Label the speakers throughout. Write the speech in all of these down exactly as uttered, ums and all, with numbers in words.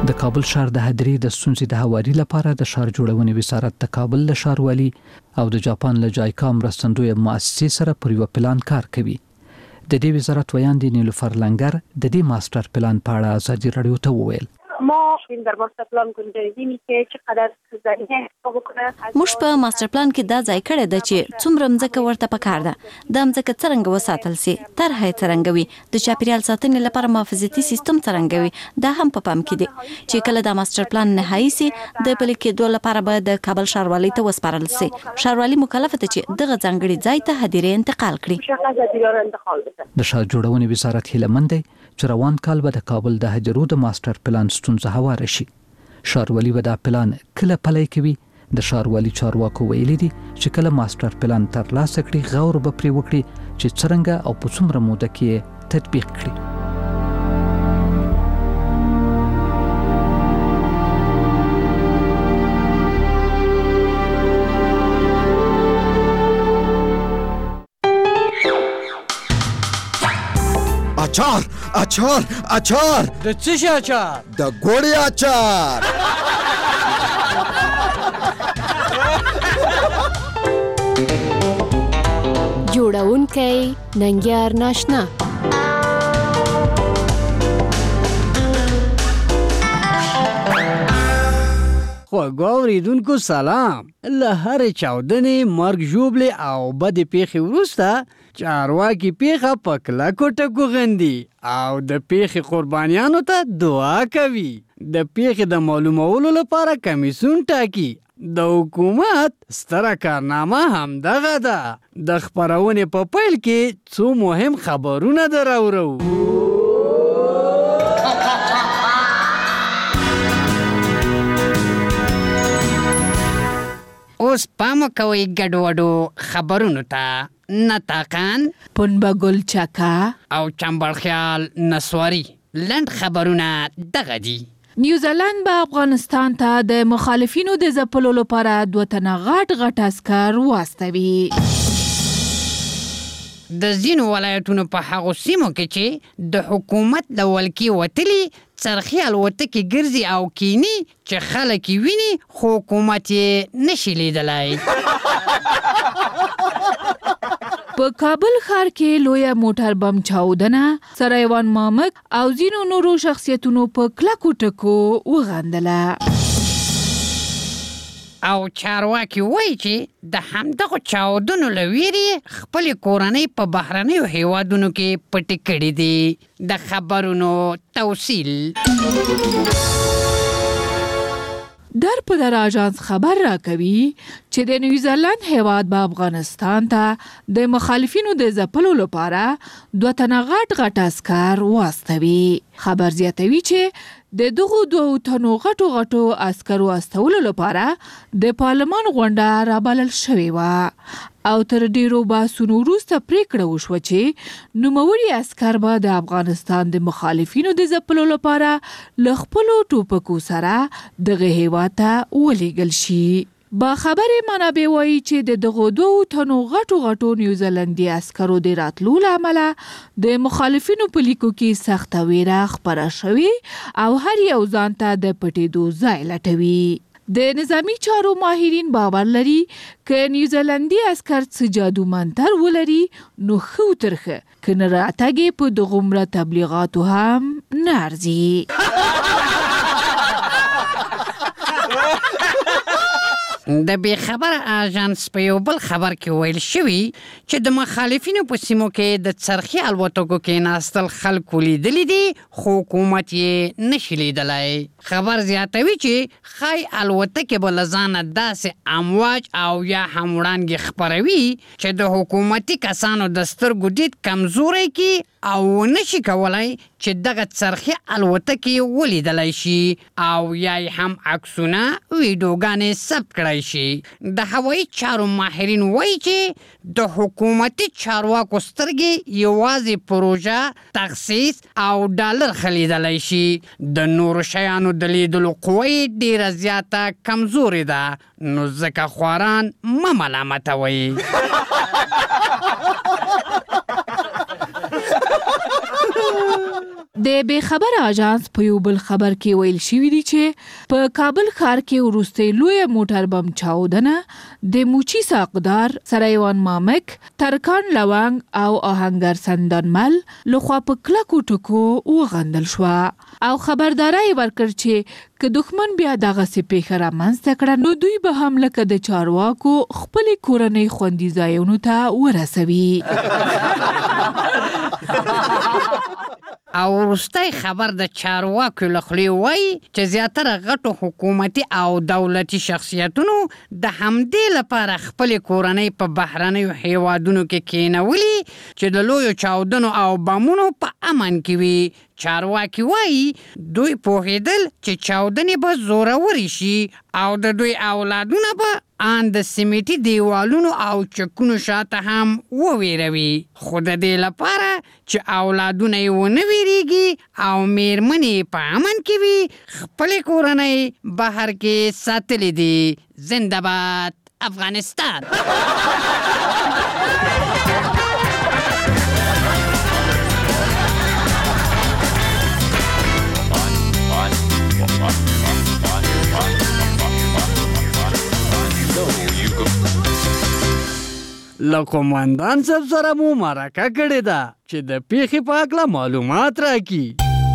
Speaker 1: د کابل ښار د هدیرې د ستونزې د هواري لپاره د ښار جوړونې وزارت د کابل له ښاروالي او د جاپان له جایکا مرستندویه مؤسسې سره پر یو پلان کار کوي. د دې وزارت ویاندې نیلوفر لنګر د دې ماستر پلان په اړه ازادي رادیو ته وویل.
Speaker 2: ما در ماستر پلان کنجویی که چقدر زمینه وکړه.
Speaker 3: موږ په ماستر پلان کې دا ځای کړی دی چې څومره مځکه ورته پکار ده، د مځکه څرنګه وساتل سي، طرحه څرنګه وي، د چاپیریال ساتنې لپاره محافظتي سیستم څرنګه وي، دا هم په پام کې دي چې کله دا ماستر پلان نهایی سي د پلي کېدو لپاره به د کابل ښاروالۍ ته وسپارل سي. ښاروالي مکلفه ده چې دغه ځانګړي ځای ته هدیرې انتقال کړي.
Speaker 1: د ښار جوړونې وزارت هیله مند دی چې روان کال به د کابل د هدیرو د ماستر پلان ستونزه هواره شي. ښاروالي به دا پلان کله پلی کوي. د ښاروالي چارواکو ویلي دي چې کله ماستر پلان ترلاسه کړي غور به پرې وکړي چې څرنګه او په څومره موده کې تطبیق کړي.
Speaker 4: اچار اچار اچار
Speaker 5: د څه شي اچار؟
Speaker 4: د ګوړې اچار.
Speaker 6: جوړونکی ننګیار ناشنا.
Speaker 5: خوږو اوریدونکو سلام. له هرې چاودنې، مرګ ژوبلې او بدې پیښې وروسته چارواکي پیښه په کلکو ټکو غندي او د پیښې قربانیانو ته دعا کوي. د پیښې د معلومولو لپاره کمیسیون ټاکي. د حکومت ستره کارنامه همدغه ده. د خپرونې په پیل کې څو مهم خبرونه دراوړو. اوس پام کوئ ګډوډو خبرونو ته. نتاقان،
Speaker 7: پنبه ګل چکا
Speaker 5: او چمبړ خیال نسواري لنډ خبرونه دغه دي.
Speaker 7: نیوزیلند به افغانستان ته د مخالفینو د ځپلو لپاره دوه تنه غټ غټ عسکر واستوي.
Speaker 5: د ځینو ولایتونو په هغو سیمو کې چې د حکومت له ولکې وتلي څرخي الوتکې ګرځي او کینی چې خلک یې ویني خو حکومت یې نشي لیدلی.
Speaker 7: په کابل ښار کې لویه موټر بم چاودنه سرایوان مامک او ځینو نورو شخصیتونو په کلکو ټکو وغندله.
Speaker 5: او چارواکي وایي چې د همدغو چاودنو له ویرې خپلې کورنۍ په بهرنیو هیوادونو کې پټې کړي دي. د خبرونو توصیل
Speaker 7: در په در آژانس خبر را کوي چې د نیوزیلند هیواد به افغانستان ته د مخالفینو د ځپلو لپاره دوه تنه غټ غټ عسکر واستوي. خبر زیاتوي چې د دغو دوه تنو غټو غټو عسکرو استولو لپاره د پارلمان غونډه رابلل شوې وه او تر ډیرو بحثونو وروسته پریکړه وشوه چې نوموړي عسکر به د افغانستان د مخالفینو د ځپلو لپاره له خپلو ټوپکو سره دغه هیواد ته ولیږل شي. با خبرې منابع وایي چې د دغو دوه تنو غټو غټو نیوزیلندي عسکرو د راتلو له امله د مخالفینو په لیکو کې سخته ویره خپره شوې او هر یو ځان ته د پټېدو ځای لټوي. د نظامی چارو ماهرین باور لري که نیوزیلندي عسکر څه جادو منتر ولري نو ښه ترخه که نه راتګ په دغومره تبلیغاتو هم نه ارزي.
Speaker 5: د بې خبره آژانس په یو بل خبر کې ویل شوي چې د مخالفینو په سیمو کې د څرخي الوتکو کېناستل خلکو لیدلی دي خو حکومت یې نشي لیدلی. خبر زیاتوي چې ښایي الوتکې به له ځانه داسې امواج او یا هم وړانګې خپروي چې د حکومتي کسانو د سترګو دید کمزوری کړي او نشي کولای چې دغه څرخي الوتکې ولیدلی شي او یا هم عکسونه ویډیوګانې ثبت کړی شي. د هوایي چارو ماهرین وایي چې د حکومتي چارواکو سترګې یوازې پروژه، تخصیص او ډالر ښه لیدلی شي. د نورو شیانو د لیدلو قوه یې ډېره زیاته کمزورې ده، نو ځکه خواران مه ملامتوئ.
Speaker 7: د بې خبر اژانس په یو بل خبر کې ویل شوی دی چې په کابل ښار کې وروستۍ لویه موټر بم چاودنه د موچي ساقدار سرایوان مامک، ترکان لونګ او آهنګر سندانمل لخوا په کلکو ټکو وغندل شوه او خبرداری ورکړ چې که دښمن بیا دغسې پیښه رامنځته کړه نو دوی به هم لکه د چارواکو خپلې کورنۍ خوندي ځایونو ته ورسوي.
Speaker 5: او وروستی خبر د چارواکو له خولې وایي چې زیاتره غټو حکومتي او دولتي شخصیتونو د همدې لپاره خپلې کورنۍ په بهرنیو هیوادونو کې کینولي چې د لویو چاودنو او بمونو په امن کې وي. چارواکي وایي دوی پوهېدل چې چاودنې به زورورې شي او د دوی اولادونه به ان د سیمټي دیوالونو او چکونو شاته هم وویروي، خو د دې لپاره چې اولادونه یې ونه ویریږي او میرمنې په امن کې وي خپلې کورنۍ بهر کې ساتلې دي. زنده باد افغانستان.
Speaker 8: له قومندان صاحب سره مو مرکه کړې ده چې د پیښې په هکله معلومات راکړي.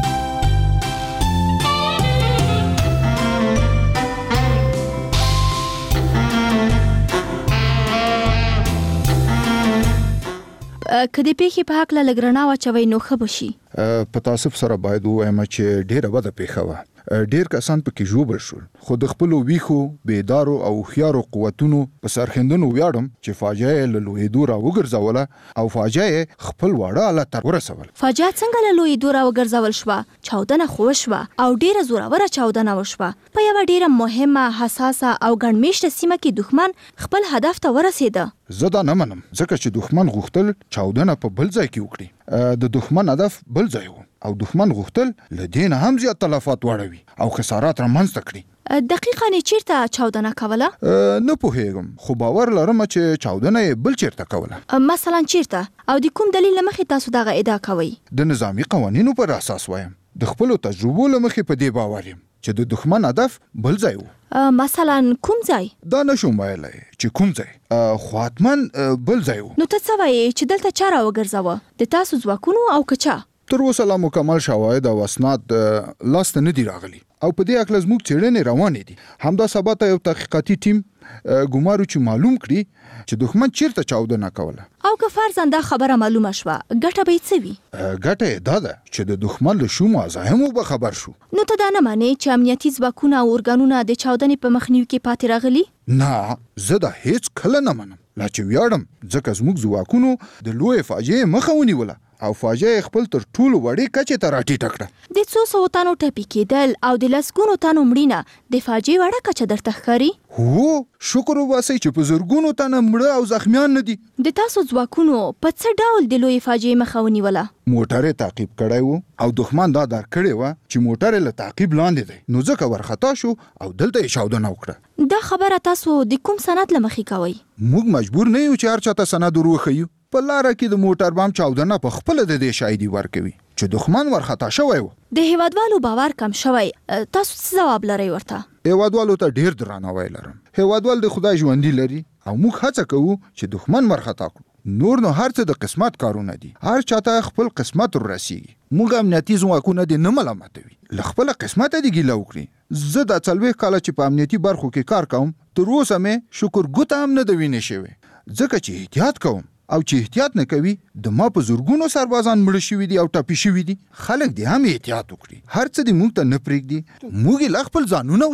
Speaker 3: که د پیښې په هکله لږ رڼا واچوئ نو ښه به شي.
Speaker 9: په تاسف سره باید ووایم چې ډېره بده پیښه وه. ډیر کسان پکې ژوبل شول، خو د خپلو ویښو بیدارو او هوښیارو قوتونو په سرښندنو ویاړم چې فاجعه یې له لویېدو راوګرځوله او فاجعه یې خپل واړه حالت ته ورسول.
Speaker 3: فاجعه څنګه له لویېدو راوګرځول شوه؟ چاودنه خو وشوه او ډیره زوروره چاودنه وشوه په یوه ډیره مهمه، حساسه او ګڼمېشته سیمه کې دښمن خپل هدف ته ورسېده.
Speaker 9: زه دا نه منم، ځکه چې دښمن غوښتل چاودنه په بل ځای کې وکړي. د دښمن هدف بل ځای و او دښمن غوښتل له دې نه هم زیات تلفات واړوي او خسارات رامنځته کړي.
Speaker 3: دقیقاً یې چیرته چاودنه کوله؟
Speaker 9: نه پوهېږم، خو باور لرم چې چاودنه یې بل چیرته کوله.
Speaker 3: مثلا چیرته؟ او د کوم دلیل له مخې تاسو دغه ادعا کوئ؟
Speaker 9: د نظامي قوانینو پر اساس وایم. د خپلو تجربو له مخې په دې باور یم چې د دښمن هدف بل ځای و.
Speaker 3: مثلا کوم ځای؟
Speaker 9: دا نشم ویلی چې کوم ځای، خو حتماً بل ځای و.
Speaker 3: نو ته څه وایې چې دلته چا راوګرځوه؟ د تاسو ځواکونو او که چا؟
Speaker 9: تر اوسه لا مکمل شواهد او اسناد لاسته نه دي راغلي او په دې هکله زموږ څېړنې روانې دي. همدا سبا ته یو تحقیقاتي ټیم ګمارو چې معلوم کړي چې دښمن چیرته چاودنه کوله.
Speaker 3: او که فرضاً دا خبره معلومه شوه، ګټه به یې څه وي؟
Speaker 9: ګټه یې دا ده چې د دښمن له شومو عزایمو به خبر شو.
Speaker 3: نو ته دا نه منې چې امنیتي ځواکونه او ارګانونه د چاودنې په مخنیوي کې پاتې راغلي؟
Speaker 9: نه، زه دا هیڅ کله نه منم، لا چې ویاړم ځکه زموږ ځواکونو د لویې فاجعې مخه ونیوله او فاجعه خپل تر ټولو وړې کچې ته راټیټه کړه.
Speaker 3: د څو سوو تنو ټپي کېدل او د لسګونو تنو مړینه د فاجعې وړه کچه درته ښکاري؟
Speaker 9: هو، شکر وباسئ چې په زرګونو تنه مړه او زخمیان نه دي.
Speaker 3: د تاسو ځواکونو په څه ډول د لویې فاجعې مخه ونیوله؟
Speaker 9: موټر یې تعقیب کړی و او دښمن دا درک کړې وه چې موټر یې له تعقیب لاندې دی، نو ځکه ورخطا شو او دلته یې چاودنه وکړه.
Speaker 3: دا خبره تاسو د کوم سند له مخې کوئ؟
Speaker 9: موږ مجبور نه یو چې هر چاته سند ور وښیو. په لاره کې د موټر بم چاودنه په خپله د دې شاهدي ورکوي چې دښمن ورخطا شوی و.
Speaker 3: د هیوادوالو باور کم شوی، تاسو څه ځواب لرئ ورته؟
Speaker 9: هیوادوالو ته ډیر درناوی لرم. هیوادوال د خدای ژوندي لري او موږ هڅه کوو چې دښمن ورخطا کړو. نور نو هر څه د قسمت کارونه دي، هر چاته خپل قسمت ورسیږي. موږ امنیتي ځواکونه دې نه ملامتوي، له خپله قسمته دې ګیله وکړي. زه دا څلوېښت کاله چې په امنیتي برخو کې کار کوم، تر اوسه مې شکر ګوته هم نه ده وینې شوې، ځکه چې احتیاط کوم او چې احتیاط نه کوي د ما په زرګونو سربازان مړه شوي دي او ټپي شوي دي. خلک دې هم احتیاط وکړي، هر څه دې موږ ته نه پرېږدي، موږ یې لا خپل ځانونه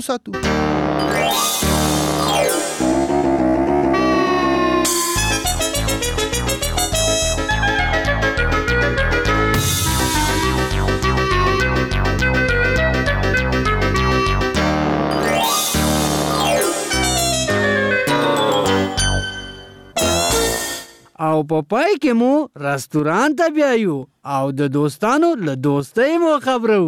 Speaker 9: وساتو.
Speaker 8: او په پای کې مو رستوران ته بیایو او د دوستانو له دوستۍ مو خبرو.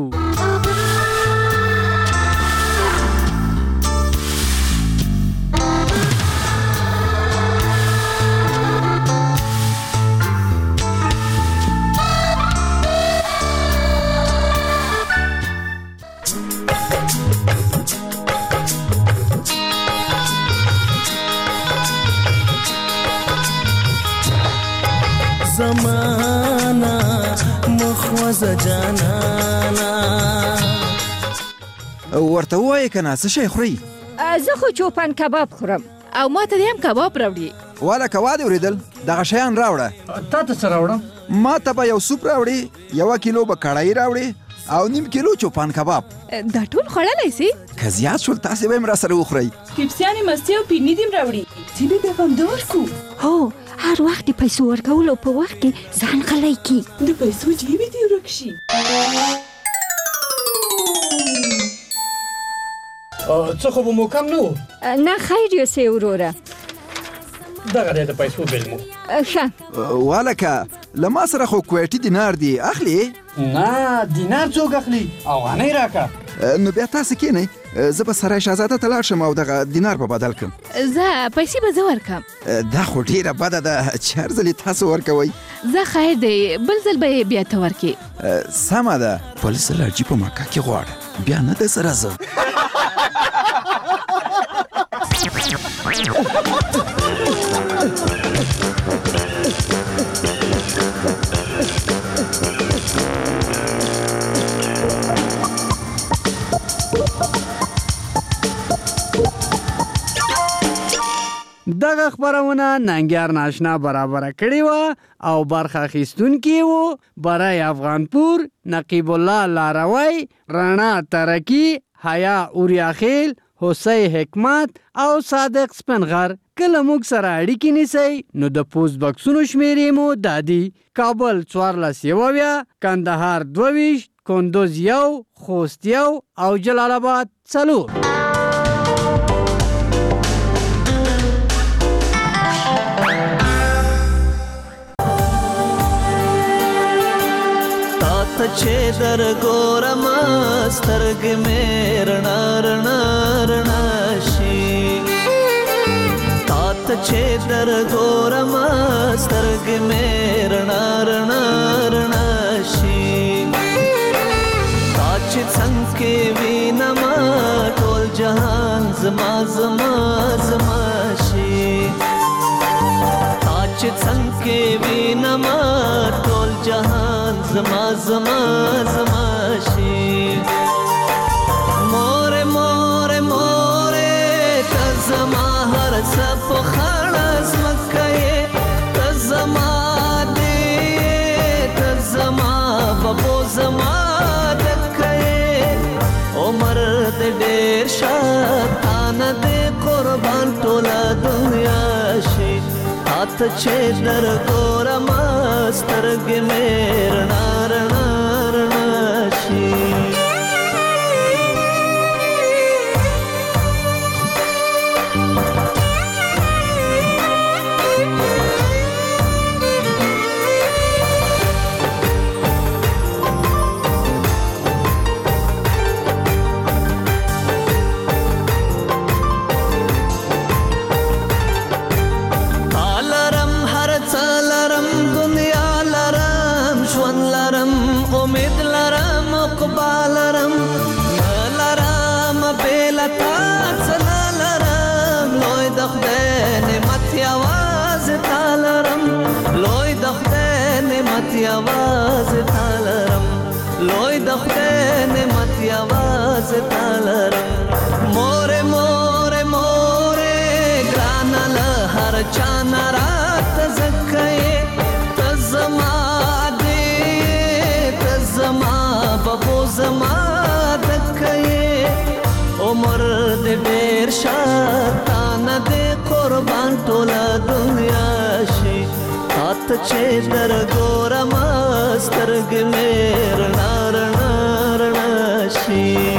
Speaker 10: زمانہ مخوز جانانا
Speaker 4: ورته وایې کنه څه شی خوري؟
Speaker 11: زه خو چوپان کباب خورم.
Speaker 7: او ما ته دې هم کباب راوړي.
Speaker 4: والا کوا دې اورېدل دغه شیان راوړه.
Speaker 8: تا ته څه راوړم؟
Speaker 4: ما ته به یو سوپ راوړي، یوه کیلو به کړایي راوړي او نیم کیلو چوپان کباب.
Speaker 7: دا ټول خوړلی سي؟
Speaker 4: که زیات شول تاسې به یې هم راسره وخورئ.
Speaker 12: ټیپسیانې مستې او پیني دې هم راوړي. ځینې ته به همدا ورکو.
Speaker 11: هو هر وخت د پیسو ورکولو په وخت کې ځان غلی کي.
Speaker 12: د پیسو جیبې دې ورک شي.
Speaker 8: څه خو به مو کم نه و؟
Speaker 11: نه خیر یوسې وروره.
Speaker 8: دغه دی د پیسو بیل مو.
Speaker 11: ښه
Speaker 4: والکه له ما سره خو کویټي دینار دی، اخلي؟
Speaker 8: نه دینار څوک اخلي؟ افغانۍ راکه.
Speaker 4: نو بیا تاسې کښېنئ، زه به سرای شهزاده ته لاړ شم او دغه دینار به بدل کړم.
Speaker 7: زه پیسې به زه ورکړم.
Speaker 4: دا خو ډېره بده ده چې هر ځل یې تاسو ورکوئ.
Speaker 7: زه خیر دی بل ځل به یې بیا ته ورکړې.
Speaker 4: سمه ده، بل ځل راجي په مکه کې غواړه، بیا نه در سره زه.
Speaker 8: دغه خبرونه ننګیار ناشنا برابره کړې وه او برخه اخیستونکي وو برای افغانپور، نقیب الله لاروی، رڼا ترکی، حیا اوریاخیل، حسی حکمت او صادق سپنغر. کله موږ سره اړیکې نیسئ نو د پوسټ بکسونو شمیرې مو دا دي: کابل څوارلس یو اویا، کندهار دوه ویشت، کندوز یو، خوست یو او جلال آباد څلور.
Speaker 10: چې در ګورم سترګې مې رڼا رڼا رڼا شي، تا ته چې در ګورم سترګې مې رڼا رڼا رڼا شي، تا چې څنګ کې وینم ټول جهان زما زما زما شي، تا چې څنګ کې وینم ټول جهان زما زما زما شي. مور مور مور ته زما هر څه په خړه ځمکه یې، ته زما دې ته زما ببو زما ډکه یې، عمر دې ډېر شه تانه دې قربان ټوله دنیا شي، تا چې در ګورم سترګې مې رڼا رڼا رڼا شي. یوازې تا لرم، لوی د خدای نعمت یوازې تا لرم. مورې مورې مورې ګرانه له هر چا نه راته ځکه یې، ته زما دې ته زما ببو زما دکه یې، عمر دې ډېر شه تانه دې قربان ټوله دنیا شي، تا چې در ګورم سترګې مې رڼا رڼا رڼا شي.